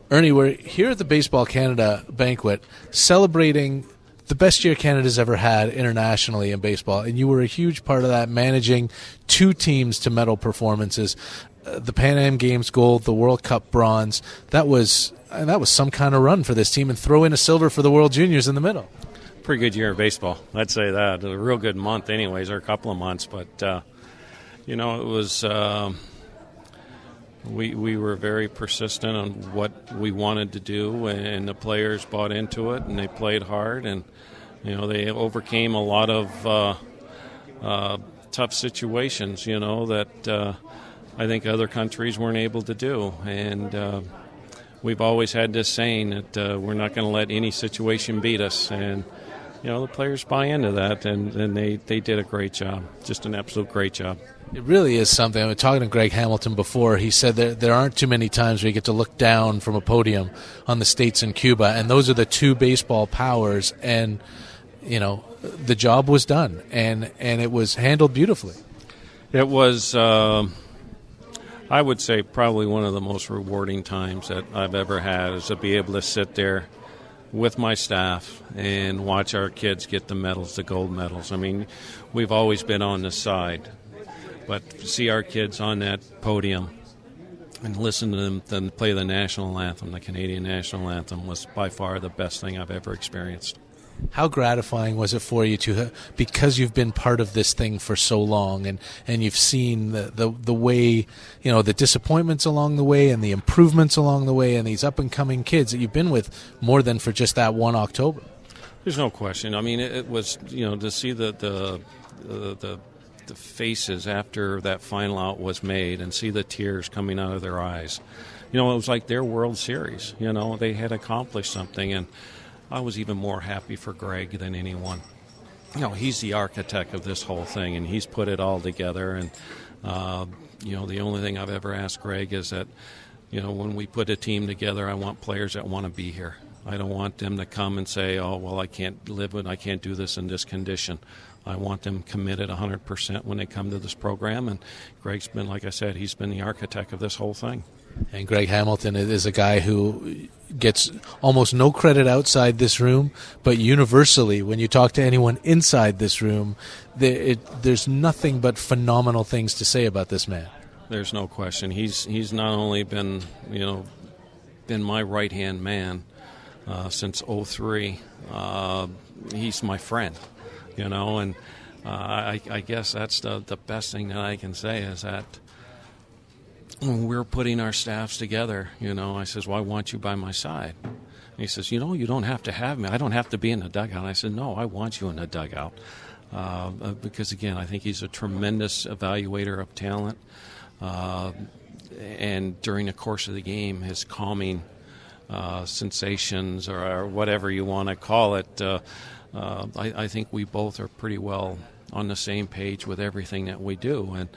Ernie, we're here at the Baseball Canada banquet celebrating the best year Canada's ever had internationally in baseball, and you were a huge part of that, managing two teams to medal performances, the Pan Am Games gold, the World Cup bronze. That was some kind of run for this team, and throw in a silver for the World Juniors in the middle. Pretty good year in baseball, I'd say that. A real good month anyways, or a couple of months, but, it was... We were very persistent on what we wanted to do, and the players bought into it, and they played hard, and they overcame a lot of tough situations, that I think other countries weren't able to do. And we've always had this saying that we're not going to let any situation beat us, and the players buy into that, and they did a great job, just an absolute great job. It really is something. I was talking to Greg Hamilton before. He said there aren't too many times where you get to look down from a podium on the States and Cuba, and those are the two baseball powers, and the job was done, and it was handled beautifully. It was, I would say, probably one of the most rewarding times that I've ever had, is to be able to sit there with my staff and watch our kids get the medals, the gold medals. I mean, we've always been on the side. But to see our kids on that podium and listen to them play the national anthem, the Canadian national anthem, was by far the best thing I've ever experienced. How gratifying was it for you to, because you've been part of this thing for so long, and you've seen the way, the disappointments along the way and the improvements along the way, and these up-and-coming kids that you've been with more than for just that one October? There's no question. I mean, it was, to see the faces after that final out was made, and see the tears coming out of their eyes. It was like their World Series. They had accomplished something, and I was even more happy for Greg than anyone. He's the architect of this whole thing, and he's put it all together. And the only thing I've ever asked Greg is that, when we put a team together, I want players that want to be here. I don't want them to come and say, "Oh, well, I can't I can't do this in this condition." I want them committed 100% when they come to this program, and Greg's been, like I said, he's been the architect of this whole thing. And Greg Hamilton is a guy who gets almost no credit outside this room, but universally, when you talk to anyone inside this room, there's nothing but phenomenal things to say about this man. There's no question. He's not only been my right-hand man since 2003, he's my friend. And I guess that's the best thing that I can say, is that when we're putting our staffs together, I says, "Well, I want you by my side." And he says, "You don't have to have me. I don't have to be in the dugout." And I said, "No, I want you in the dugout." Because, again, I think he's a tremendous evaluator of talent. And during the course of the game, his calming sensations, or whatever you want to call it, I think we both are pretty well on the same page with everything that we do. And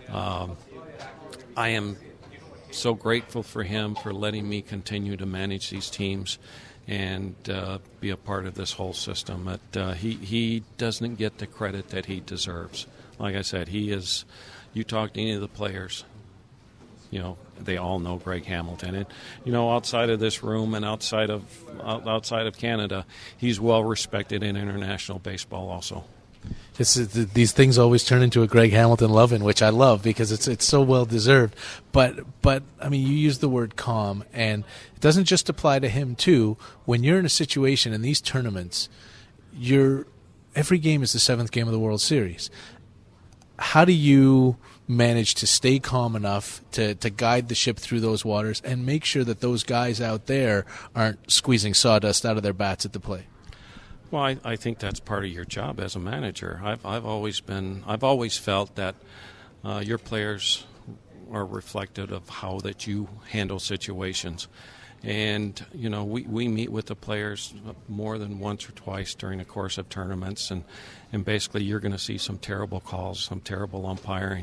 I am so grateful for him for letting me continue to manage these teams and be a part of this whole system. But he doesn't get the credit that he deserves. Like I said, he is. You talk to any of the players, they all know Greg Hamilton. And outside of this room and outside of Canada, he's well respected in international baseball also. These things always turn into a Greg Hamilton loving, which I love, because it's so well deserved. But I mean, you use the word calm, and it doesn't just apply to him too. When you're in a situation in these tournaments, every game is the seventh game of the World Series. How do you manage to stay calm enough to guide the ship through those waters and make sure that those guys out there aren't squeezing sawdust out of their bats at the plate? Well, I think that's part of your job as a manager. I've always felt that your players are reflective of how that you handle situations. And, we meet with the players more than once or twice during the course of tournaments, and basically you're going to see some terrible calls, some terrible umpiring,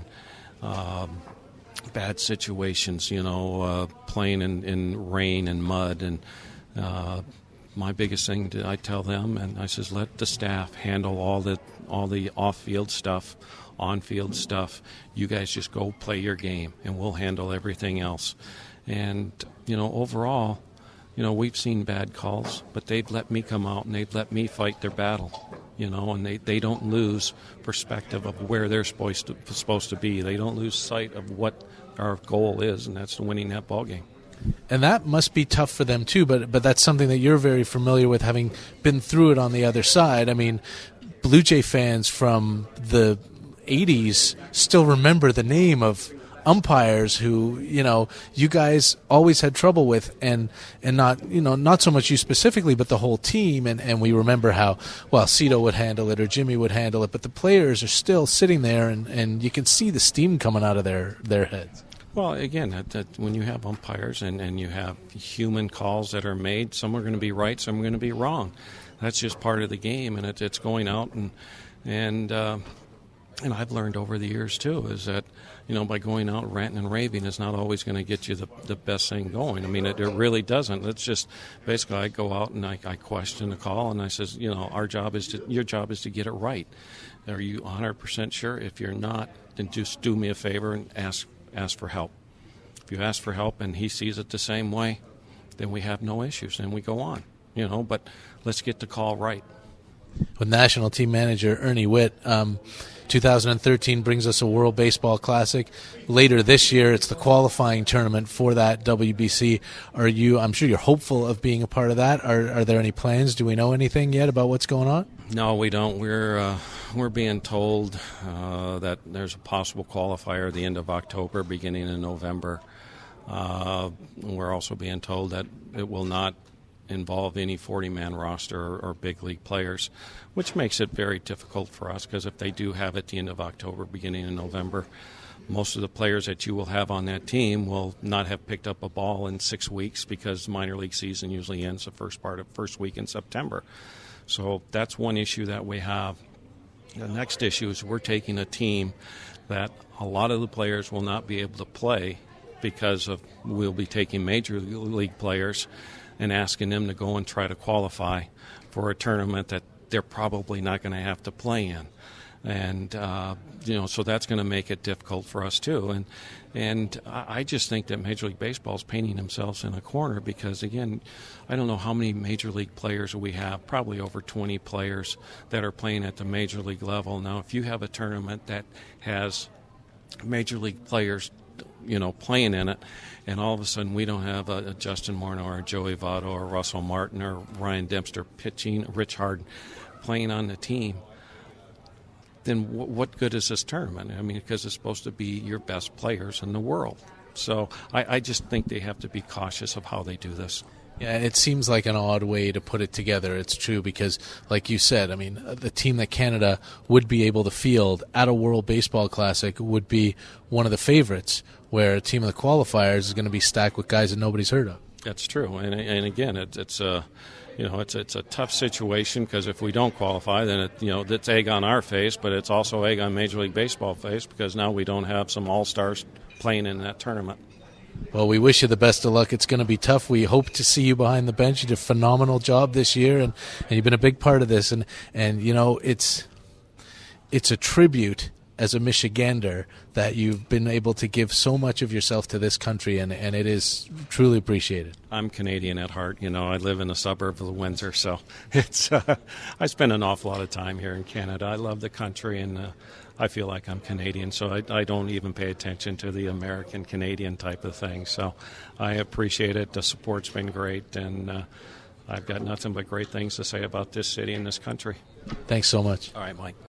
bad situations, playing in rain and mud. And my biggest thing I tell them, and I says, let the staff handle all the off-field stuff, on-field stuff. You guys just go play your game, and we'll handle everything else. And, overall, we've seen bad calls, but they've let me come out and they've let me fight their battle. And they don't lose perspective of where they're supposed to be. They don't lose sight of what our goal is, and that's winning that ball game. And that must be tough for them too, but that's something that you're very familiar with, having been through it on the other side. I mean, Blue Jay fans from the 80s still remember the name of umpires who, you guys always had trouble with, and not so much you specifically, but the whole team. And we remember how, Cito would handle it or Jimmy would handle it, but the players are still sitting there, and you can see the steam coming out of their heads. Well, again, when you have umpires and you have human calls that are made, some are going to be right, some are going to be wrong. That's just part of the game, and it's going out and I've learned over the years too is that by going out ranting and raving is not always going to get you the best thing going. I mean, it really doesn't. It's just basically I go out and I question the call and I says, your job is to get it right. Are you 100% sure? If you're not, then just do me a favor and ask for help. If you ask for help and he sees it the same way, then we have no issues and we go on. But let's get the call right. With National Team Manager Ernie Whitt, 2013 brings us a World Baseball Classic. Later this year, it's the qualifying tournament for that WBC. I'm sure you're hopeful of being a part of that. Are there any plans? Do we know anything yet about what's going on? No, we don't. We're being told that there's a possible qualifier at the end of October, beginning in November. We're also being told that it will not involve any 40-man roster or big league players, which makes it very difficult for us because if they do have it at the end of October, beginning in November, most of the players that you will have on that team will not have picked up a ball in 6 weeks because the minor league season usually ends the first week in September. So that's one issue that we have. The next issue is we're taking a team that a lot of the players will not be able to play because we'll be taking major league players and asking them to go and try to qualify for a tournament that they're probably not going to have to play in. And, so that's going to make it difficult for us too. And I just think that Major League Baseball is painting themselves in a corner because, again, I don't know how many Major League players we have, probably over 20 players that are playing at the Major League level. Now, if you have a tournament that has Major League players playing in it, and all of a sudden we don't have a Justin Morneau or a Joey Votto or Russell Martin or Ryan Dempster pitching, Rich Hard playing on the team, then what good is this tournament? I mean, because it's supposed to be your best players in the world. So I just think they have to be cautious of how they do this. Yeah, it seems like an odd way to put it together. It's true because, like you said, I mean, the team that Canada would be able to field at a World Baseball Classic would be one of the favorites, where a team of the qualifiers is going to be stacked with guys that nobody's heard of. That's true, and again, it's a tough situation because if we don't qualify, then it's egg on our face, but it's also egg on Major League Baseball face because now we don't have some all-stars playing in that tournament. Well, we wish you the best of luck. It's going to be tough. We hope to see you behind the bench. You did a phenomenal job this year, and you've been a big part of this. And it's a tribute as a Michigander that you've been able to give so much of yourself to this country, and it is truly appreciated. I'm Canadian at heart. I live in a suburb of Windsor, so it's I spend an awful lot of time here in Canada. I love the country, and I feel like I'm Canadian, so I don't even pay attention to the American-Canadian type of thing. So I appreciate it. The support's been great, and I've got nothing but great things to say about this city and this country. Thanks so much. All right, Mike.